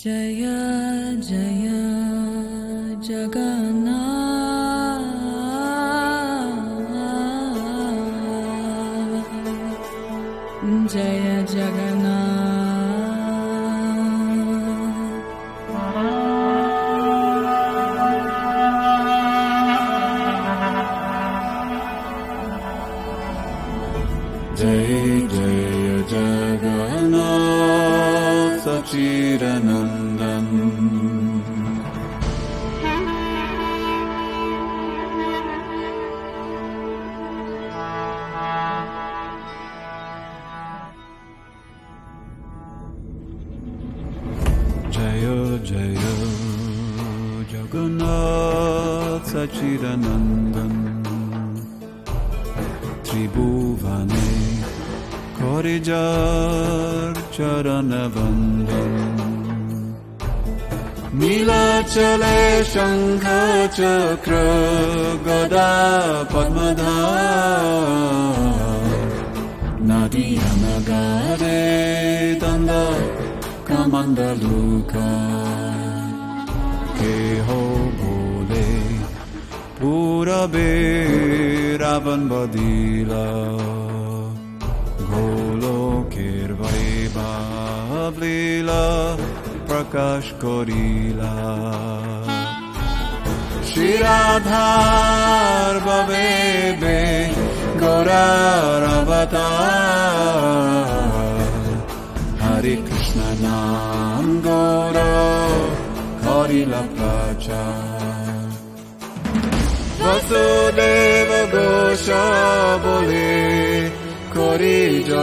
Jai Jai Jagannath Jai Jagannath Jai Jai Jagannath Sachchidanandan Jai Jai Jagannath Sachchidanandan त्रिभुवने Korijar Charanavandam Nilachale Shankha Chakra Gada Padmadhar Nadiya Nagare Danda Kamandaluka Keho Bole Purabe Ravan Badila Golokir Vaibhav Leela Prakash Korila Shri Radhar Bhavebe Gaurar Avatar Hare Krishna Nam Gaura Korila Prachar Vasudeva Gosha Bole Kori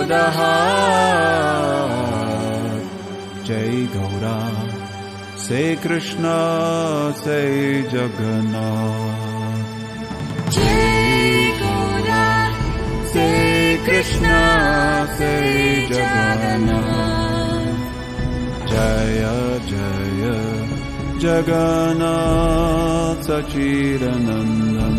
Jodahar Jai Gaura Say Krishna Say Jagannath Jai Gaura Say Krishna Say Jagannath Jaya Jaya Jagannath Sacchidanandan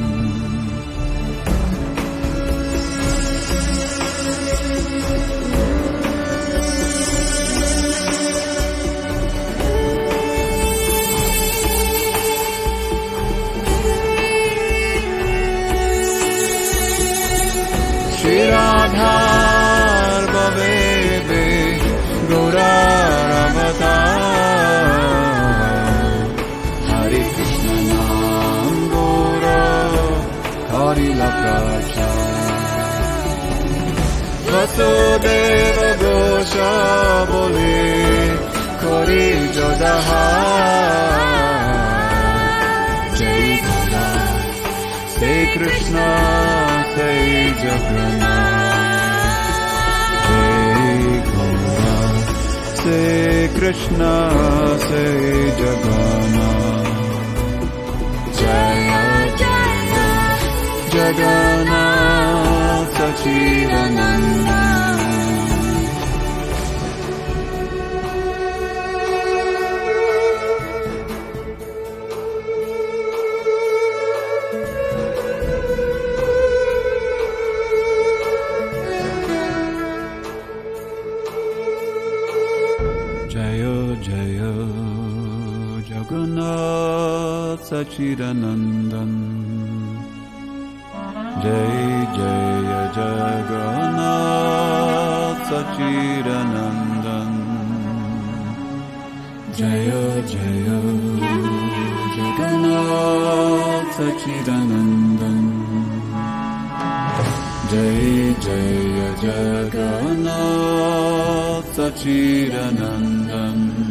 Shri Radhar Bhavebe Gaurar Avatar Hare Krishna Nam Gaura Korila Prachar Vasudeva Gosha Bole Kori Jodahar Jai Gaura Say Krishna Say Jagannath Jai Gaura Say Krishna Say Jagannath Jaya Jaya Jagannath Sacchidanandan Jaya Jagannath Sacchidanandan Jai Jaya Jagannath Sacchidanandan Jaya Jaya Jagannath Sacchidanandan Jai Jaya Jagannath Sacchidanandan